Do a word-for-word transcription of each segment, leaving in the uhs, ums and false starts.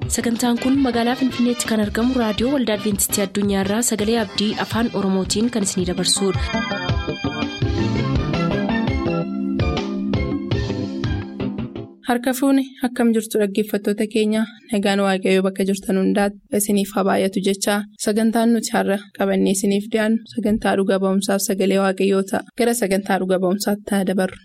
Sagantaan kun magaalaa Finfinneetti kan argamu raadiyoo Waldaa Adwiintistii Addunyaarraa Sagalee Abdii Afaan Oromootiin kan isinidabarsudha. Harka fuuni akkam jirtu dhaggeeffattoota keenya nagaan waaqayyoo bakka jirtan hundaatti isiniif haa baay'atu jechaa sagantaan nuti har'a qabannee isiniif dhiyaannu sagantaa dhuga ba'umsaaf sagalee waaqayyoo ta'a gara sagantaa dhuga ba'umsaatti haa dabarru.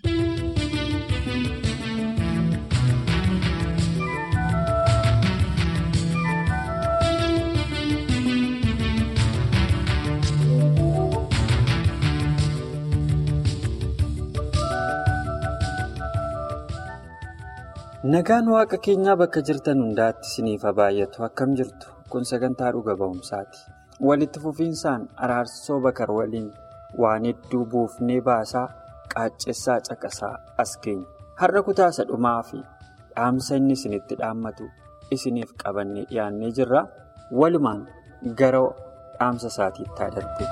Nagaan waaqa keenyaa bakka jirtan hundaatti isiniif haa baay'atu akkam jirtu kun sagantaa dhuga ba'umsaati. Walitti fufiinsaan araarsoo bakar waliin waan hedduu buufnee baasaa qaaccessaa caqasaa as keenya. Har'a kutaasa dhumaa fi dhaamsa inni isinitti dhaammatu isiniif qabannee dhiyaannee jirra. Walumaan gara dhaamsa isaatiitti haa darbu.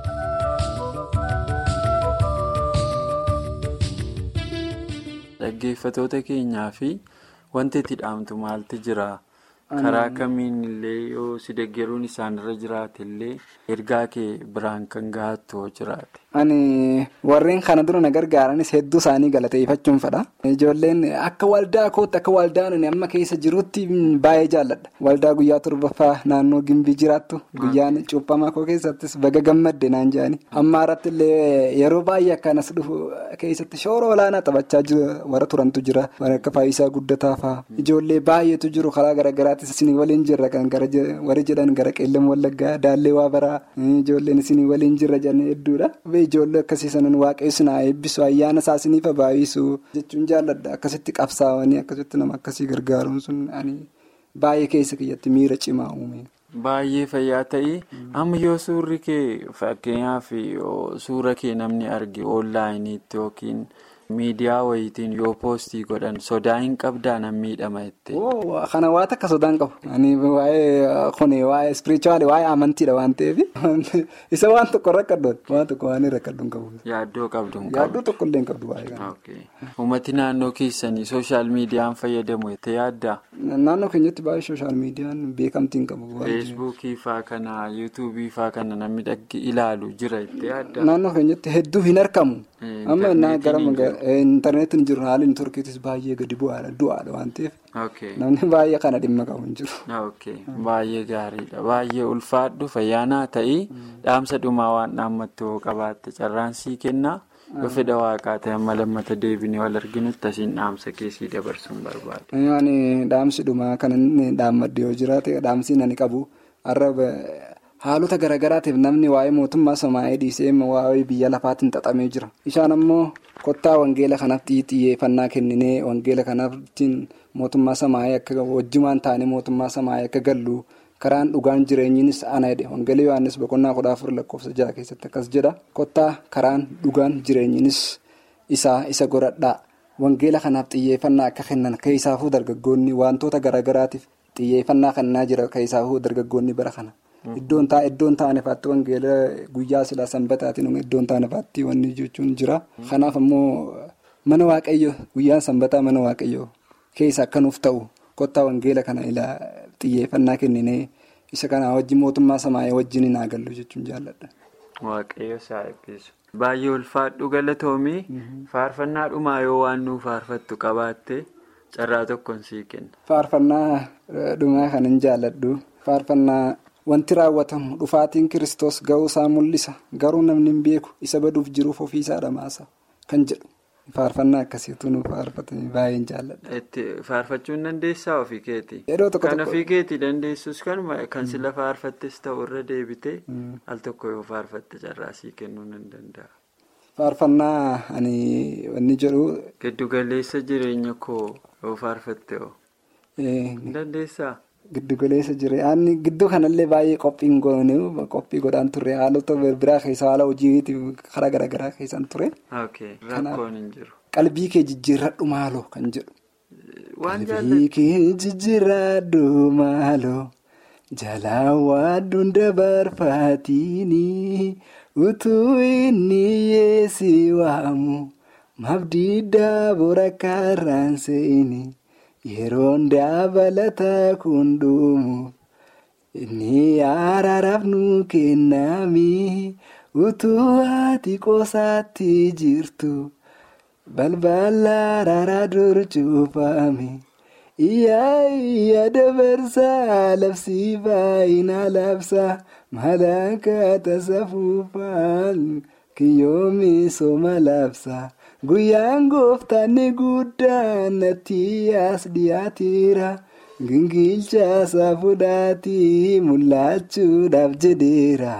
Dhaggeeffatoota keenyaa fi wanti itti dhaamtu maaltu jira? Karaa kamiin illee yoo si deeggaruun isaanirra jiraate illee ergaa kee biraan kan gahattu jiraate. Ani warreen kana dura na gargaaranis hedduu isaanii galateeffachuun fedha. Ijoolleen akka waldaa kootti akka waldaan amma keessa jirutti baay'ee jaalladha. Waldaa guyyaa torbaffaa naannoo Gimbii jiraattu guyyaan cuuphamaa koo keessattis baga gammadde naan jedhani. Amma irratti illee yeroo baay'ee akkanas dhufu keessatti shoora olaanaa taphachaa warra turantu jira. Warra akka Faayisaa Guddataa fa'aa. Ijoollee baay'eetu jiru karaa garaagaraattis isin waliin jirra kan warri jedhan gara Qeellam Wallaggaa Daallee Waabaraa ijoolleen isin waliin jirra jedhan hedduudha. Ijoollee akkasii sanan waaqessu naa eebbisu ayyaana isaa isiniif baay'isu jechuun jaalladha. Akkasitti qabsaa'anii akkasitti nama akkasii gargaaruun sun baay'ee keessa kiyyatti miira cimaa uume. Baay'ee fayyaa ta'ii amma yoo suurri kee fakkeenyaaf suura kee namni arge onlaayiniitti yookiin miidiyaa wayiitiin yoo poostii godhan sodaa hin qabdaa nan miidhama jettee. Kana waan akka sodaan qabu. Ani waa'ee kuni waa'ee ispirichuwaalii waa'ee amantiidha waan ta'eef isa waan tokko rakkaddoon waan tokko waan rakkaddoon qabu. Yaaddoo qabdu hin qabu. Yaaddoo tokko illee hin qabdu waa'ee kana. Uummati naannoo keessanii sooshaal miidiyaan fayyadamu jettee yaaddaa? Naannoo keenyatti baay'ee sooshaal miidiyaan beekamtii hin qabu. Feesbuukii fa'aa kana yuutuubii fa'aa kana namni dhagge ilaalu jira jettee yaaddaa? Naannoo keenyatti hedduu hin argamu. Amma innaa gara intarneetiin jiru haalli turkiitis baay'ee gadi bu'aadha du'aadha waan ta'eef namni baay'ee kana dhimma qabu hin jiru. Baay'ee gaariidha. Baay'ee ulfaadhu fayyaanaa ta'ii dhaamsa dhumaa waan dhaammattu qabaatte carraan sii kennaa yoo fedha waaqaa ta'e amma lammata deebinee wal arginutti asiin dhaamsa keessii dabarsuun barbaada. Yaani dhaamsi dhumaa kan inni dhaammadde yoo jiraate dhaamsi ani qabu har'a haalota garaagaraatiif namni waa'ee mootummaa Samaayee dhiisee waa'ee biyya lafaatiin xaxamee jira. Isaan ammoo kottaa wangeela kanaatti xiyyeeffannaa kenninee wangeela kanaatiin mootummaa Samaayee akka wajjumaan taane mootummaa Samaayee akka gallu karaan dhugaan jireenyinis ana jedhe wangeela Yohaannis boqonnaa kudha afur lakkoofsa jaha keessatti akkas jedha. Kottaa karaan dhugaan jireenyinis isaa isa godhadhaa wangeela kanaaf xiyyeeffannaa akka kennan keessaafuu dargaggoonni wantoota garaagaraatiif xiyyeeffannaa kennaa jira keessaafuu dargaggoonni bara kana. Iddoon ta'a iddoon ta'anifaatti wangeela guyyaa silaa sanbataatiin iddoon ta'anifaatti wanni jechuun jira. Kanaaf ammoo mana waaqayyo guyyaan sanbataa mana waaqayyo keessa akka nuuf ta'u kottaa wangeela kana ilaa xiyyeeffannaa kenninee isa kana wajjin mootummaa Samaayee wajjin hin agallu jechuun jaalladha. Waaqayyo isaa eebbisu. Baay'ee ulfaadhu galatoomii faarfannaa dhumaa yoo waan nuuf faarfattu qabaatte carraa tokkoon sii kenna. Faarfannaa dhumaa kan hin jaalladhu faarfannaa. Wanti raawwatamu dhufaatiin Kiristoos ga'uu isaa mul'isa garuu namni hin beeku isa baduuf jiruuf ofiisaa dhamaasa kan jedhu faarfannaa akkasiitu nuuf faarfatanii baay'een jaalladha. Faarfachuun dandeessaa ofii keetii? Yeroo tokko tokko. Kan ofii keetii dandeessus kan sila faarfattes ta'u irra deebitee al tokko yoo faarfatte carraasii kennuu nan danda'a. Faarfannaa ani wanni jedhu. Giddu galeessa jireenya koo yoo faarfatte hoo? Dandeessaa? Giddu galeessa jireenya gidduu kanallee baay'ee qophiin goonee qophii godhaan turre haalota biraa keessa haala hojiitiif karaa garaagaraa keessan ture. Rakkoon hin jiru. Qalbii kee jijjiirradhu maaloo kan jedhu. Qalbii kee jijjiirradhu maaloo jalaa waadduun dabarfaatiini utuu inni yeessi waamu mabdiiddaa bora karraan seeni. yeroon dabalata kundumu inni araaraaf nu kennami utuu ati qoosaatti jirtu balbala araaraa dur cuufame. Iyyaa iyyaa dabarsaa labsii baay'inaa labsaa malaka tasafuufaan kiyyoomi sooma labsaa guyyaan gooftaan guddaan natti as dhiyaateera gingilchaasaa fudhaatii mul'achuudhaaf jedheera.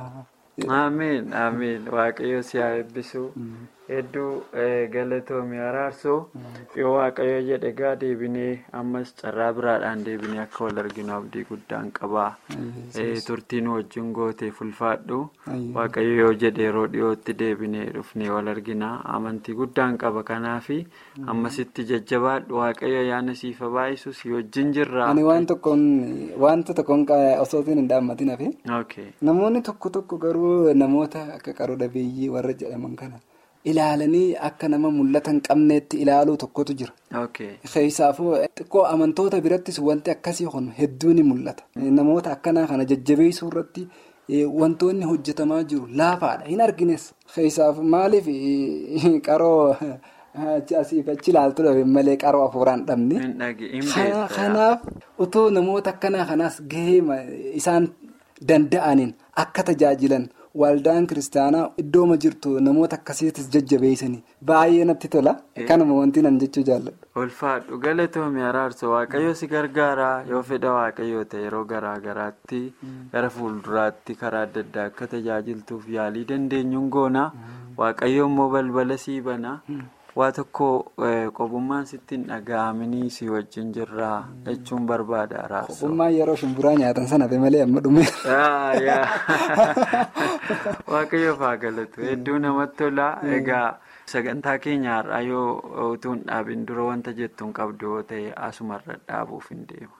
Ameen ameen waaqayyo si haa eebbisu. Hedduu galatoomii araarsoo yoo waaqayyo jedhe gaa deebinee ammas carraa biraadhaan deebinee akka wal arginu abdii guddaan qabaa. Turtiin wajjin gootee fulfaadhu waaqayyo yoo jedhe yeroo dhiyootti deebinee dhufnee wal argina amantii guddaan qaba kanaafi ammasitti jajjabaadhu waaqayyo yaana siif baay'isu si wajjin jirra. Ani waan tokkoon wanta tokkoon osootiin hin dhaammatin hafe. Namoonni tokko tokko garuu namoota akka qaroo dhabeeyyii warra jedhaman kana. Ilaalanii akka nama mul'ata hin qabneetti ilaaluu tokkotu jira. Keessaafuu xiqqoo amantoota birattis wanti akkasii kun hedduu ni mul'ata. Namoota akkanaa kana jajjabeessuu irratti wantoonni hojjetamaa jiru laafaadha. Hin argines. Keessaafuu maaliif qaroo asiif achi ilaaltu dhabe malee qaroo hafuuraan dhabne. Kanaaf otoo namoota akkanaa kanaas gahee isaan danda'aniin akka tajaajilan. Waldaan kiristaanaa iddooma jirtu namoota akkasiitis jajjabeessanii baay'ee natti tola. Kanuma wanti nan jechuu jaalladhu. Ulfaadhu galatoomii araarsoo waaqayyo si gargaara yoo fedha waaqayyoo ta'e yeroo garaa garaatti gara fuulduraatti karaa adda addaa akka tajaajiltuuf yaalii dandeenyuun goona waaqayyo immoo balbala sii bana. Waa tokko qobummaan sitti hin dhaga'aminii si wajjin jirraa jechuun barbaada araarsoo. Qobummaan yeroo shumburaa nyaatan sana ta'e malee amma dhume. Waaqayyoof haa galatu hedduu namatti tola. Egaa sagantaa keenya har'aa yoo utuu hin dhaabin dura wanta jettuun qabdu yoo ta'e asumarra dhaabuuf hin deema.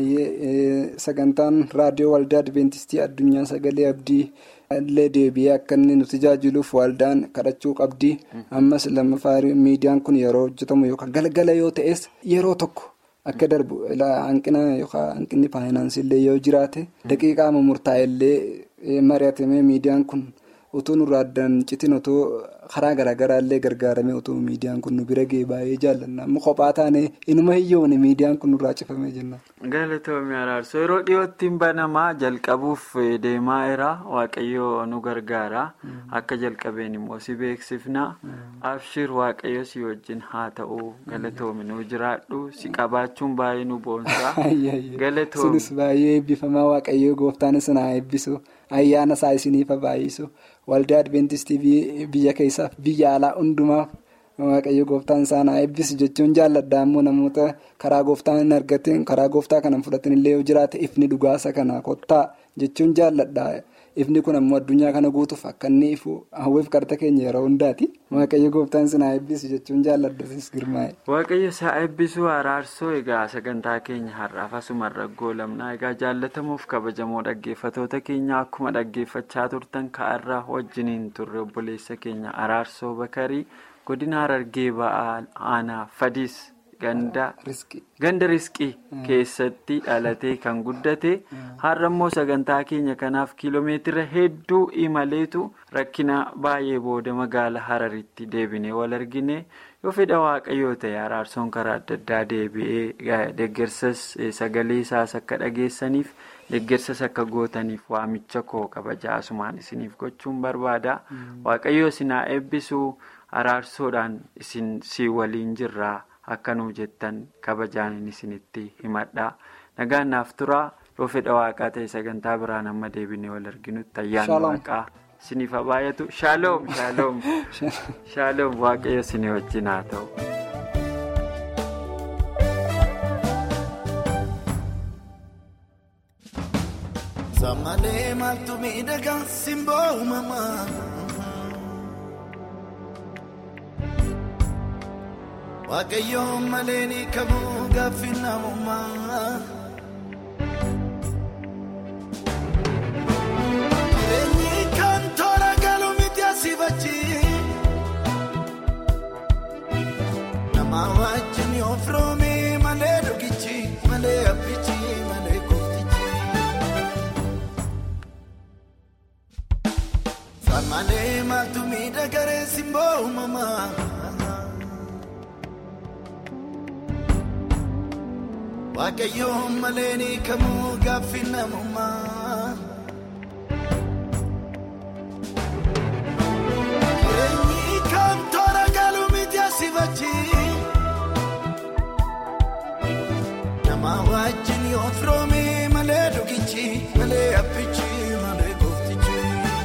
Sagantaan raadiyoo waldaa Adventistii addunyaa sagalee abdii illee deebi'ee akka inni nu tajaajiluuf waldaan kadhachuu qabdi. Ammas lammaffaa miidiyaan kun yeroo hojjetamu yookaan galgala yoo ta'es yeroo tokko akka darbu hanqina yookaan hanqinni faayinaansii illee yoo jiraate daqiiqaa murtaa'e illee mari'atamee miidiyaan kun utuu nurraa addaan citin otoo karaa garaagaraa illee gargaaramee otoo miidiyaan kun nu bira ga'ee baay'ee jaallanna. Amma kophaa taane inuma hiyyoone miidiyaan kun nurraa cifamee jenna. Galatoomii araarsoo yeroo dhiyootti banamaa jalqabuuf deemaa jira waaqayyoo nu gargaara akka jalqabeen immoo si beeksifna abshir waaqayyo si wajjin haa ta'u galatoomii nu jiraadhu si qabaachuun baay'ee nu boonsa. Galatoomii sunis baay'ee eebbifamaa waaqayyoo gooftaan isin haa eebbisu ayyaana isaa isiniif baay'isu waldaa Adventistii biyya keessaaf biyya alaa hundumaaf. Waaqayyo gooftaan isaan haa eebbisu jechuun jaalladha ammoo namoota karaa gooftaan hin argatin karaa gooftaa kanan fudhatin illee yoo jiraate ifni dhugaasa kana kottaa jechuun jaalladha. Ifni kun ammoo addunyaa kana guutuuf akka inni ifu hawwiif karta keenya yeroo hundaati. Waaqayyo gooftaan isaan haa eebbisu jechuun jaalladha sis girmaa'e. Waaqayyo isaa eebbisuu araarsoo egaa sagantaa keenya har'aaf asumarra goolabna egaa jaallatamuuf kabajamoo dhaggeeffatoota keenya akkuma dhaggeeffachaa turtan ka'arraa wajjiniin turre obboleessa keenya araarsoo bakarii. Godina Harargee ba'aa aanaa Fadis ganda riskii keessatti dhalatee kan guddate har'a immoo sagantaa keenya kanaaf kiiloomeetira hedduu imaleetu rakkina baay'ee booda magaalaa Hararitti deebinee wal argine yoo fedha waaqayyoo ta'e araarsoon karaa adda addaa deebi'ee deeggarsas sagalee isaas akka dhageessaniif deeggarsas akka gootaniif waamicha koo kabajaa asumaan isiniif gochuun barbaada waaqayyoo isin haa eebbisu. Araarsoodhaan isin si waliin jirraa akka nuu jettan kabajaan isinitti himadha. Nagaan naaf tura yoo fedha waaqaa ta'e sagantaa biraan amma deebinee wal arginutti ayyaana waaqaa isiniif haa baay'atu. Shaaloom shaaloom shaaloom waaqayyo isin wajjin haa ta'u. Samalee maaltu miidhagaa simboo uumamaa. Waaqayyo malee ni kamuu gaaffii namummaa. Jireenyi kan toora galu miti asii bachi. Nama wajjin yoo firoomee malee abbichi malee gooftichi. Farmalee maaltu miidhagaree simboo uumamaa. Waaqayyoon malee ni kamuu gaaffii namummaa. Jireenyi kam toora galuu miti asii bachi. Nama wajjin yoo firoomee malee dhugichi malee abbichi malee gooftichi.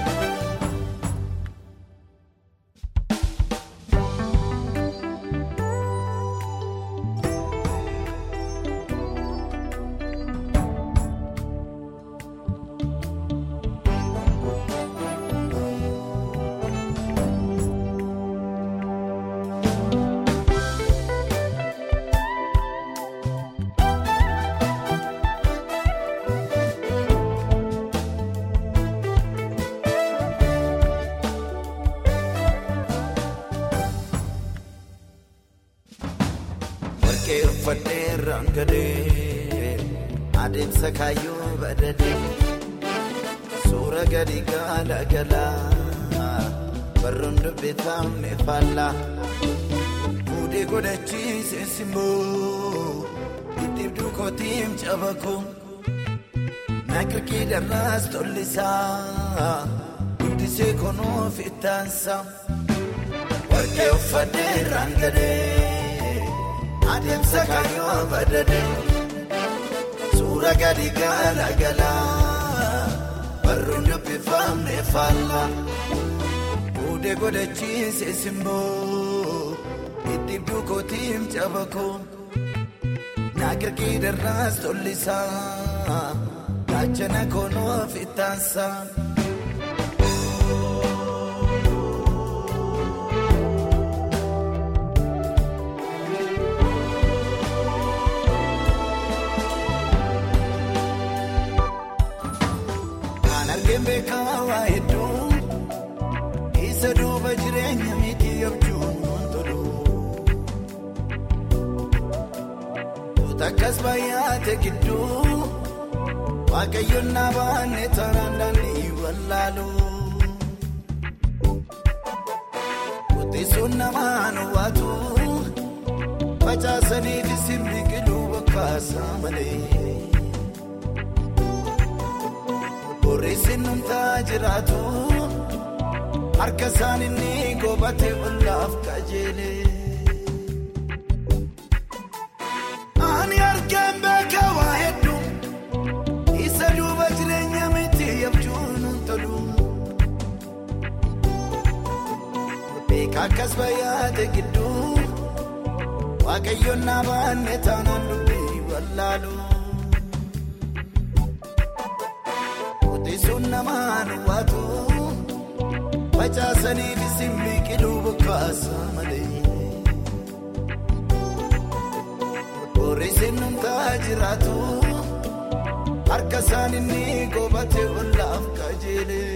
Adeemsa kaayyoo badadee suura gadi gaala galaa barruun dubbifaamne faallaa fuudhee godhachiise simboo iddibduu kootiim cabakoo naakirkii darraas tollisaa guddisee konuuf ittaansaa warqee uffadhee rangadee adeemsa kaayyoo badadee. Suura gadi gaala galaa barruun dubbifaamne faallaa fuudhee godhachiise simboo iddibduu kootiim cabakoo naakirkii darraas tollisaa gaachana konuuf ittaansaa. Beekaawaa hedduu isa duuba jireenya miti abjuun tolu. Takkas baay'ate gidduu waaqayyoon na baanne taanaan daandii wallaalu. Kuteessuun namaan waatu facaasaniif isin biqiluu bokkaasaa malee. Boreessin numtaa jiraatu harka isaan inni gobatee olaaf kajeelee. Ani argaan beekaawaa hedduu isa duuba jireenya miti abjuun tolu. Beeka akkas baay'ate gidduu waaqayyoon na baanne taanaan dubbii wallaalu. Kuteessuun namaan waatu facaasaniif isin biqiluu bokkaasaa malee. Boreessin numtaa jiraatu harka isaan inni gobatee olaaf kajeelee.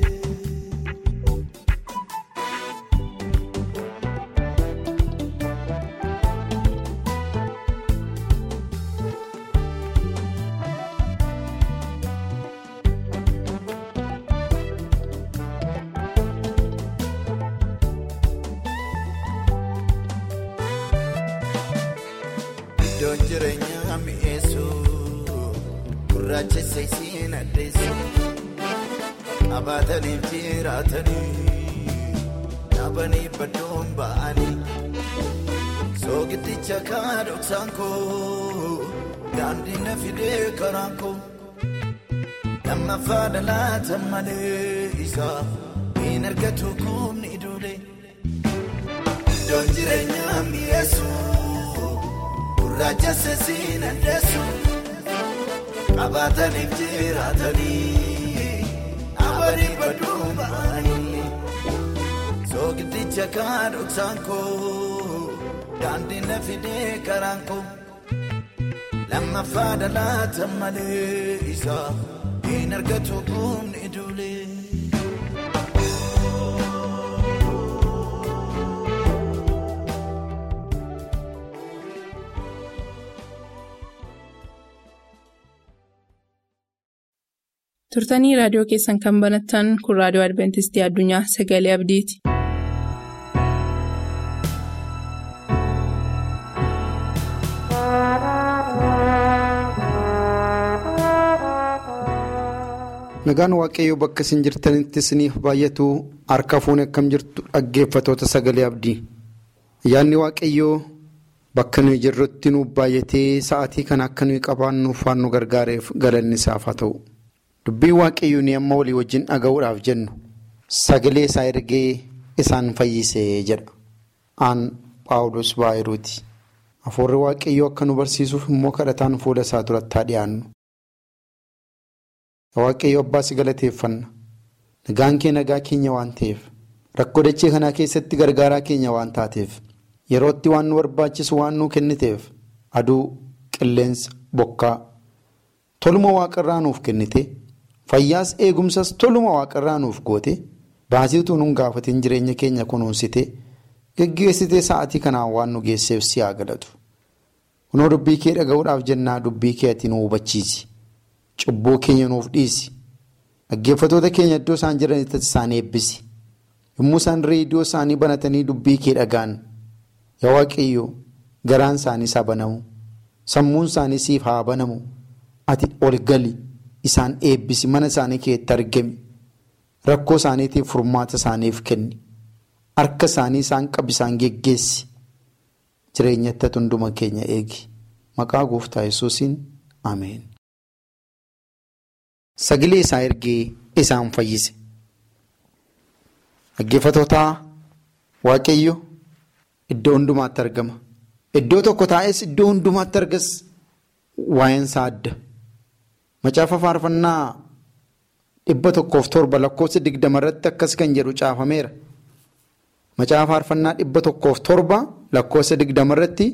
Iddoon jireenyaa mi'eessu gurraacha seesiin addeessu qabaataniif jiraatanii dhaabanii baddoon ba'anii soogiddicha kaadhoksaan koo daandii na fidee karaan koo lammaffaa dhalaatan malee isaa hin argatu kumni iduulee. Iddoon jireenyaa mi'eessu. Raja seesiin addeessu qabaataniif jiraatanii dhaabanii baddoon ba'anii soogiddicha kaadhoksaan koo daandii na fidee karaan koo lammaffaa dhalaatan malee isaa hin argatu kumni iduulee. Turtanii raadiyoo keessan kan banattan kun raadiyoo Adventistii Addunyaa Sagalee Abdiiti. Nagaan Waaqayyoo bakka isin jirtanitti isiniif baay'atu harka fuunee akkam jirtu dhaggeeffatoota Sagalee Abdii. Ayyaanni Waaqayyoo bakka nuyi jirrutti nuuf baay'atee sa'aatii kana akka nuyi qabaannuuf waan nu gargaareef galanni isaaf haa ta'u. Dubbiin Waaqayyoo ni amma walii wajjin dhaga'uudhaaf jennu sagalee isaa ergee isaan fayyisee jedha. Aan Paawulos Baayiruuti. Hafuurri Waaqayyoo akka nu barsiisuuf immoo kadhataan fuula isaa duratti haa dhiyaannu. Waaqayyo abbaa si galateeffanna. Nagaan kee nagaa keenya waan ta'eef rakkoo dachee kanaa keessatti gargaaraa keenya waan taateef yerootti waan nu barbaachisu waan nu kenniteef aduu qilleensa bokkaa toluma waaqarraa nuuf kennite fayyaas eegumsas toluma waaqarraa nuuf goote baasiituu nun gaafatiin jireenya keenya kunuunsite geggeessite sa'aatii kanaan waan nu geesseef si haa galatu. Kunoo dubbii kee dhaga'uudhaaf jennaa dubbii kee ati nu hubachiisi. Cubbuu keenya nuuf dhiisi. Dhaggeeffatoota keenya iddoo isaan jiranitti isaan eebbisi. Yommuu isaan reediyoo isaanii banatanii dubbii kee dhagaan. Yaa Waaqayyo garaan isaanii haa banamu. Sammuun isaanii siif haa banamu. Ati ol gali isaan eebbisi mana isaanii keessatti argami. Rakkoo isaaniitiif furmaata isaaniif kenni. Harka isaanii isaan qabi isaan geggeessi. Jireenyatti hunduma keenya eegi. Maqaa Gooftaa Yesuusiin Ameen. Sagalee isaa ergee isaan fayyise. Dhaggeeffatootaa Waaqayyo iddoo hundumaatti argama. Iddoo tokko taa'es iddoo hundumaatti argas waa'een isaa adda. Macaafa faarfannaa dhibba tokkoof torba lakkoofsa digdama irratti akkas kan jedhu caafameera. Macaafa faarfannaa dhibba tokkoof torba lakkoofsa digdama irratti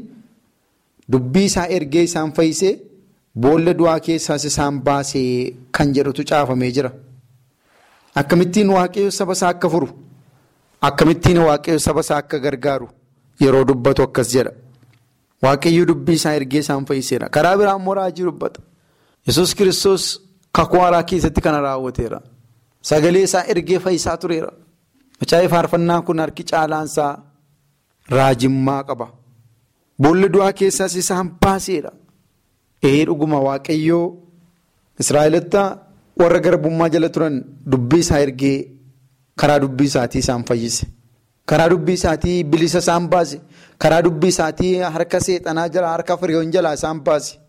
dubbii isaa ergee isaan fayyisee boolla du'aa keessaas isaan baasee kan jedhutu caafamee jira. Akkamittiin Waaqayyo saba isaa akka furu, akkamittiin Waaqayyo saba isaa akka gargaaru yeroo dubbatu akkas jedha. Waaqayyo dubbii isaa ergee isaan fayyiseera. Karaa biraa immoo raajii dubbata. Yesuus Kiristoos kakuu haaraa keessatti kana raawwateera. Sagalee isaa ergee fayyisaa tureera. Macaafni faarfannaa kun harki caalaansaa raajimmaa qaba. Boolla du'aa keessaas isaan baaseera. Ee dhuguma Waaqayyoo Israa'eloota warra garbummaa jala turan dubbii isaa ergee karaa dubbii isaatii isaan fayyise. Karaa dubbii isaatii bilisa isaan baase. Karaa dubbii isaatii harka seexanaa jala harka firiyoon jalaa isaan baase.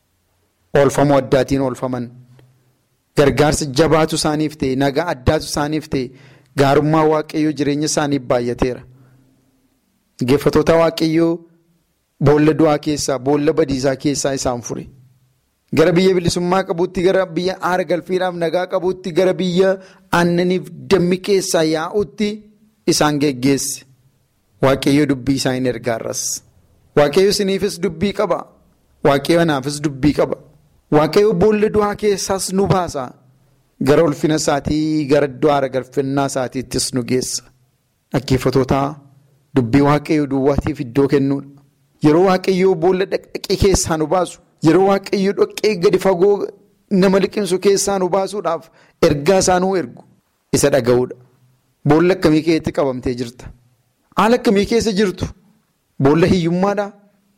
Oolfamoo addaatiin oolfaman. Gargaarsa jabaatu isaaniif ta'e, nagaa addaatu isaaniif ta'e, gaarummaa Waaqayyoo jireenya isaaniif baay'ateera. Dhaggeeffatoota Waaqayyoo boolla du'aa keessaa, boolla badiisaa keessaa isaan fure. Gara biyya bilisummaa qabuutti, gara biyya aara galfiidhaaf nagaa qabuutti, gara biyya aannaniif dammi keessaa yaa'utti isaan geggeesse. Waaqayyo dubbii isaa hin ergaarras. Waaqayyo isiniifis dubbii qaba. Waaqayyo anaafis dubbii qaba. Waaqayyo boolla du'aa keessaas nu baasa. Gara ulfina isaatii, gara iddoo aara galfannaa isaatiittis nu geessa. Dhaggeeffatootaa dubbii Waaqayyo duwwaatiif iddoo kennuudha. Yeroo Waaqayyoo boolla dhaqee keessaa nu baasu, yeroo Waaqayyoo dhoqqee gadi fagoo nama liqimsu keessaa nu baasuudhaaf ergaa isaa nu ergu isa dhaga'uudha. Boolla akkamii keessatti qabamtee jirta? Haala akkamii keessa jirtu? Boolla hiyyummaadhaa?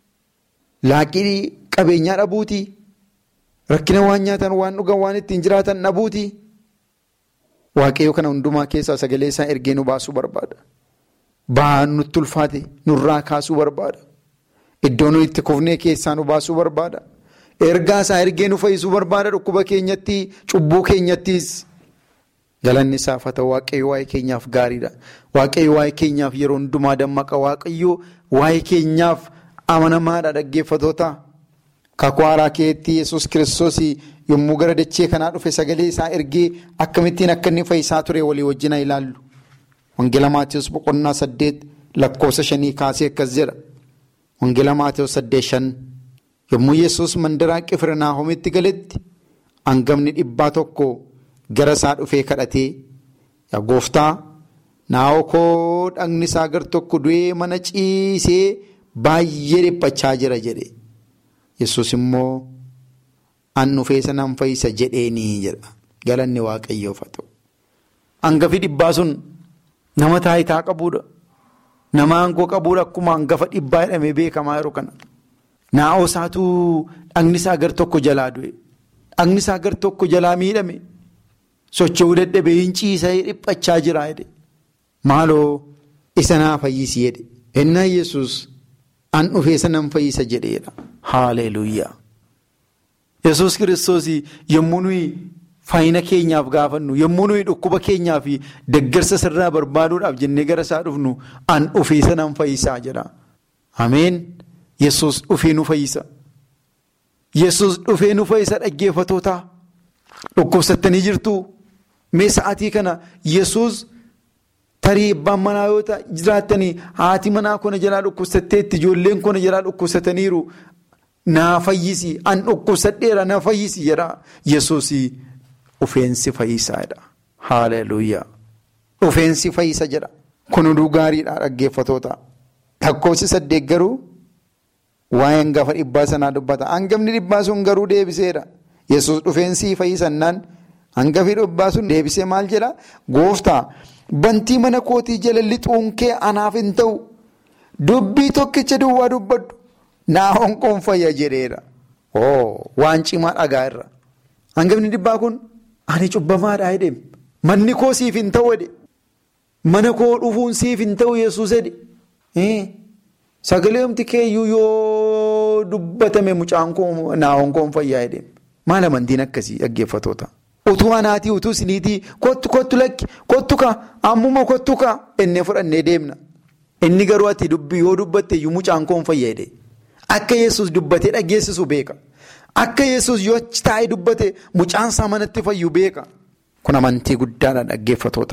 Laaqii qabeenyaa dhabuutii? Rakkina waan nyaatan, waan dhugan, waan ittiin jiraatan dhabuutii? Waaqayyoo kana hundumaa keessaa sagalee isaa ergee nu baasuu barbaada. Ba'aan nutti ulfaate nurraa kaasuu barbaada. Iddoo nuyi itti kufnee keessaa nu baasuu barbaada. Ergaa isaa ergee nu fayyisuu barbaada. Dhukkuba keenyatti, cubbuu keenyattis. Galanni isaaf haa ta'u. Waaqayyo waa'ee keenyaaf gaariidha. Waaqayyo waa'ee keenyaaf yeroo hundumaa dammaqa. Waaqayyo waa'ee keenyaaf amanamaadha. Dhaggeeffatoota kakuu haaraa keessatti Yesuus Kiristoos yommuu gara dachee kanaa dhufe sagalee isaa ergee akkamittiin akka inni fayyisaa ture walii wajjin ilaallu. Wangeela Maatiyus boqonnaa saddeet lakkoofsa shanii kaasee akkas jedha. Wangeela Maatiyus saddeet shan yommuu Yesuus mandaraa Qifirnaahomitti galetti hangafni dhibbaa tokko gara isaa dhufee kadhatee, yaa gooftaa naa'oo koo dhagni isaa gar tokko du'ee mana ciisee baay'ee dhiphachaa jira jedhe. Yesuus immoo an dhufee sanaan fayyisa jedheenii jedha. Galanni waaqayyoof haa ta'u. Hangafi dhibbaa sun nama taayitaa qabuudha. Nama aangoo qabuudha akkuma hangafa dhibbaa jedhamee beekamaa yeroo kana. Naa'oosaatu dhagni isaa gar tokko jalaa du'e. Dhagni isaa gar tokko jalaa miidhame. Socho'uu dadhabee hin ciisee dhiphachaa jira jedhe. Maaloo isa naa fayyisi jedhe. Ennaa Yesuus an dhufee sanan fayyisa jedheedha. Haaleluuyaa. Yesuus Kiristoos yommuu nuyi fayyina keenyaaf gaafannu, yommuu nuyi dhukkuba keenyaa fi deeggarsa sirraa barbaaduudhaaf jennee gara isaa dhufnu an dhufee sanan fayyisaa jedha. Ameen. Yesuus dhufee nu fayyisa. Yesuus dhufee nu fayyisa dhaggeeffatoota. Dhukkubsattanii jirtu. Mee sa'aatii kana Yesuus tarii abbaan manaa yoo jiraattanii haati manaa kona jalaa dhukkubsatteetti ijoolleen kona jalaa dhukkubsataniiru naa fayyisi an dhukkubsadheera na fayyisi jedha. Yesuus dhufeensi fayyisaa jedha. Haaleluuyaa. Dhufeensi fayyisa jedha. Kun oduu gaariidha dhaggeeffatoota. Lakkoofsi saddeet garuu waa'ee hangafa dhibbaa sanaa dubbata. Hangafni dhibbaa sun garuu deebiseedha. Yesuus dhufeensi fayyisannaan hangafi dhibbaa sun deebisee maal jedha? Gooftaa bantii mana kootii jala lixuun kee anaaf hin ta'u. Dubbii tokkicha duwwaa dubbadhu. Naa'oon koon fayya jedheera. Oo waan cimaa dhagaa irra. Hangafni dhibbaa kun ani cubbamaadhaa jedhe. Manni koo siif hin ta'u jedhe. Mana koo dhufuun siif hin ta'u Yesuus jedhe. Sagalee humti keeyyuu yoo dubbatame mucaan koo naa'oon koon fayyaa jedhe. Maal amantiin akkasii dhaggeeffatoota. Utuu anaatii utuu isiniitii kottu kottu lakki kottu ka ammuma kottu ka innee fudhannee deemna. Inni garuu ati dubbii yoo dubbatte iyyuu mucaan koon fayyaa jedhe. Akka Yesuus dubbatee dhageessisu beeka. Akka Yesuus yoo achi taa'ee dubbate mucaan isaa manatti fayyu beeka. Kun amantii guddaadha dhaggeeffatoota.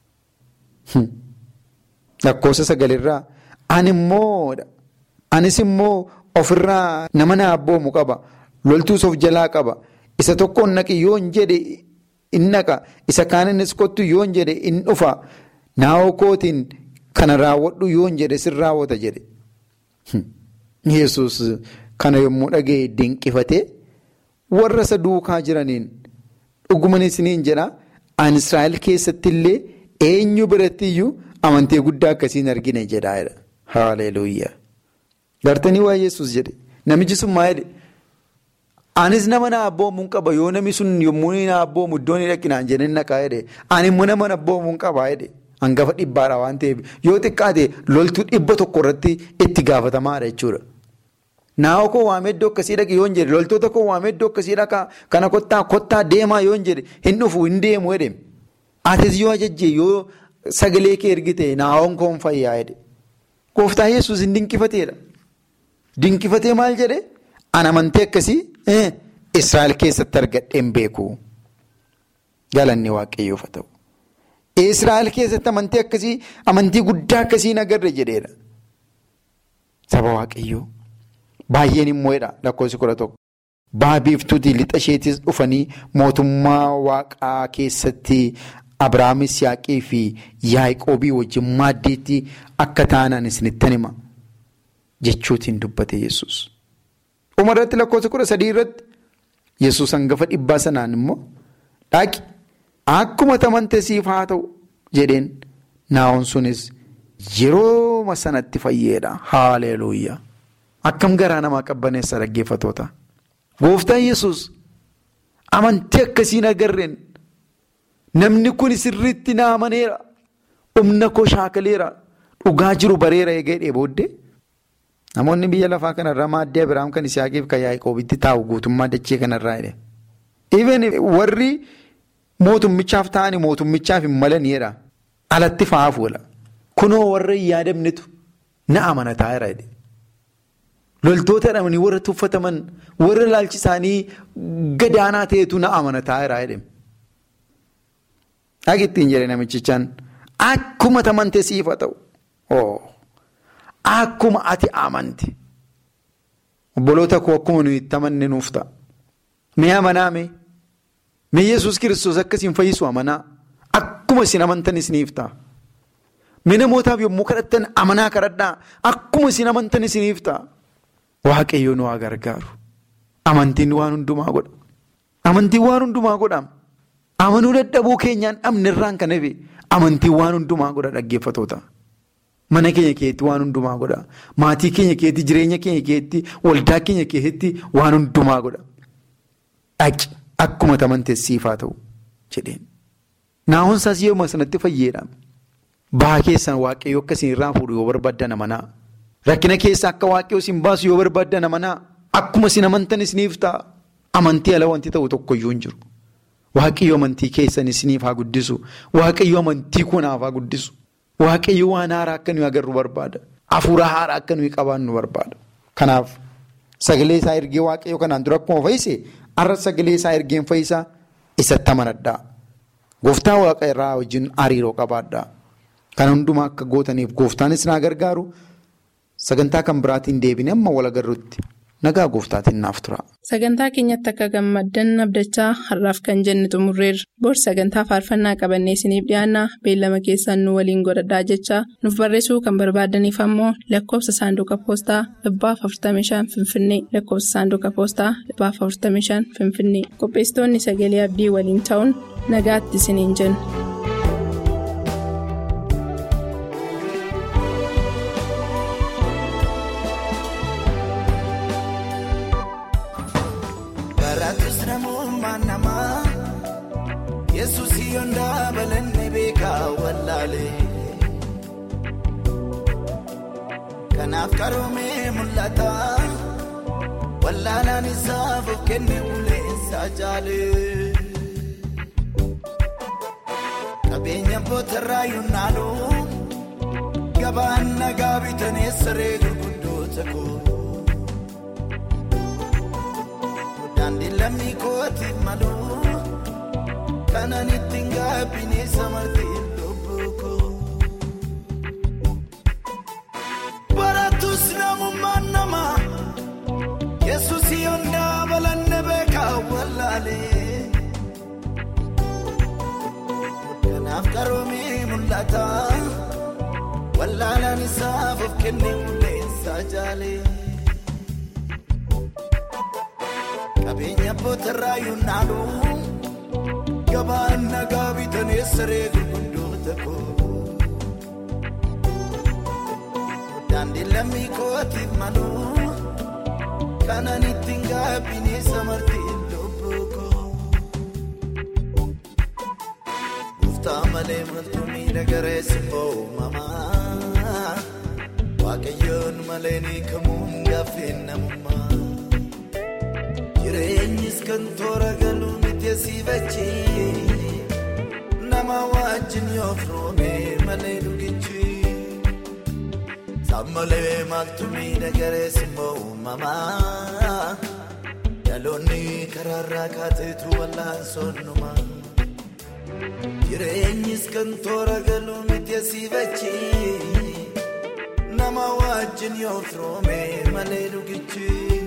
Lakkoofsa sagalirraa ani immoo anis immoo ofirraa nama na abboomu qaba. Loltuus of jalaa qaba. Isa tokkoon naqi yoo hin jedhe in naqa. Isa kaaninnis kottu yoo hin jedhe in dhufa. Naa'oo kootiin kana raawwadhu yoo hin jedhe sin raawwata jedhe. Yesuus kana yommuu dhaga'e dinqifatee warra isa duukaa jiraniin dhuguman isiniin jedha. An Israa'el keessatti illee eenyu biratti iyyuu amantii guddaa akkasiin argine jedha. Haaleluuyaa. Gartanii waa Yesuus jedhe. Namichi sun maa jedhe? Anis nama na abboomuun qaba yoo namni sun yommuu na abboomu iddoon dhaqinaan jedhanii naqaa jedhe. Ani immoo nama na abboomuun qaba jedhe. Hangafa dhibbaadha waan ta'eef yoo xiqqaate loltuu dhibba tokko irratti itti gaafatamaadha jechuudha. Naa'oo koo waamee iddoo akkasii dhaqi yoo hin jedhe loltoota koo waamee iddoo akkasii dhaqa kana kottaa kottaa deemaa yoo hin jedhe hin dhufu hin deemu jedhe. Atis yoo ajajjee yoo sagalee kee ergite naa'oon koon fayyaa jedhe. Gooftaan Yesuus hin dinqifateedha. Dinqifatee maal jedhe? An amantii akkasii Israa'el keessatti argadheen beeku. Galanni waaqayyoof haa ta'u. Israa'el keessatti amantii akkasii amantii guddaa akkasii nagarre jedheedha. Saba waaqayyoo baay'een immoo jedha lakkoofsi kudha tokko. Ba'a biiftuutii lixa isheetis dhufanii mootummaa waaqaa keessatti Abiraamis Yaaqii fi Yaaqoobii wajjin maaddeetti akka taanaan isinittan hima jechuutiin dubbate Yesuus. Dhuma irratti lakkoofsa kudha sadii irratti Yesuus hangafa dhibbaa sanaan immoo dhaqi akkuma amante siif haa ta'u jedheen. Naa'oon sunis yeroo sanatti fayyeedha. Haaleluuyaa. Akkam garaa namaa qabbaneessa dhaggeeffatoota. Gooftaan Yesuus amantii akkasiin agarreen namni kun sirriitti na amaneera. Humna koo shaakaleera. Dhugaa jiru bareera eegee booddee. Namoonni biyya lafaa kanarraa maaddii Abiraam kan Isiyaaqiif kan Yaaqoobitti taa'u guutummaa dachee kanarraa jedhe. Even warri mootummichaaf ta'anii mootummichaaf hin malaniidha. Alatti fa'aaf oola. Kunoo warra hin yaadamnetu na amanataa jira jedhe. Loltoota dhamanii warra tuffataman warra ilaalchi isaanii gadaanaa ta'etu na amanataa jira jedhe. Dhagittiin jedhe namichichaan akkuma amante siif haa ta'u. Akkuma ati amante. Obboloota koo akkuma nuyi itti amanne nuuf ta'a. Mee amanaa mee? Mee Yesuus Kiristoos akkasiin fayyisu amanaa. Akkuma isin amantan isiniif ta'a. Mee namootaaf yommuu kadhattan amanaa kadhadhaa. Akkuma isin amantan isiniif ta'a. Waaqayyo nu haa gargaaru. Amantiin waan hundumaa godha. Amantiin waan hundumaa godha. Amanuu dadhabuu keenyaan dhabne irraan kan hafe amantii waan hundumaa godha dhaggeeffatoota. Mana keenya keessatti waan hundumaa godha. Maatii keenya keessatti, jireenya keenya keessatti, waldaa keenya keessatti waan hundumaa godha. Dhaqi akkuma amantee siifaa ta'u jedheen. Naa'oon isaas yooma sanatti fayyadame. Baha keessaan waaqayyoo akka isin irraa fuudhu yoo barbaaddan amanaa. Rakkina keessa akka waaqayyoo isin baasu yoo barbaaddan amanaa. Akkuma isin amantan isiniif ta'a. Amantii ala wanti ta'u tokkoyyuu hin jiru. Waaqayyoo amantii keessan isiniif haa guddisu. Waaqayyoo amantii kunaaf haa guddisu. Waaqayyoo waan haaraa akka nuyi agarru barbaada. Hafuura haaraa akka nuyi qabaannu barbaada. Kanaaf sagalee isaa ergee waaqayyoo kanaan dura akkuma fayyise har'a sagalee isaa ergeen fayyisaa isatti amanadhaa. Gooftaa waaqa irraa wajjin hariiroo qabaadhaa. Kana hundumaa akka gootaniif gooftaanis naa gargaaru sagantaa kan biraatiin deebine amma wal agarrutti nagaa gooftaatiin naaf tura. Sagantaa keenyatti akka gammaddan abdachaa har'aaf kan jenne xumurreerra. Bor sagantaa faarfannaa qabannee isiniif dhiyaanna beellama keessaan nu waliin godhadhaa jechaa nuuf barreessuu kan barbaadaniif ammoo lakkoofsa saanduqa poostaa dhibbaaf afurtamii shan Finfinnee lakkoofsa saanduqa poostaa dhibbaaf afurtamii shan Finfinnee qopheessitoonni sagalee abdii waliin ta'uun nagaatti isiniin jenna. Kanaaf karoomee mul'ata wallaalaan isaaf of kenne uleensaa jaalee qabeenya bootarraa yuunnaalu gabaan nagaa bitanii siree gurguddoota koo daandii lammii kootiif malu kanaan ittiin gaabbiinii samartii lubbuu koo. Namummaan namaa Yesuus yondaa balanne beekaa wallaalee kanaaf karoomee mul'ata wallaalaan isaaf of kenne uleensaa jaalee qabeenya bootarraa yuunnaalu gabaan nagaa bitanii siree gurguddoota koo. Daandii lammii kootiif malu kanaan ittiin gaabbiinii samartii lubbuu koo. Gooftaa malee maltu miidhagareessi uumamaa waaqayyoon malee ni kamuun gaaffeen namummaa jireenyis kan toora galuu miti asiifachi nama wajjin yoo firoomee malee dhugichi. Ammalee maaltu miidhagareessi uumamaa dhaloonni karaarraa kaateetu wallaan sonnumaa jireenyis kan toora galuu miti asiifachi nama wajjin yoo firoomee malee dhugichi.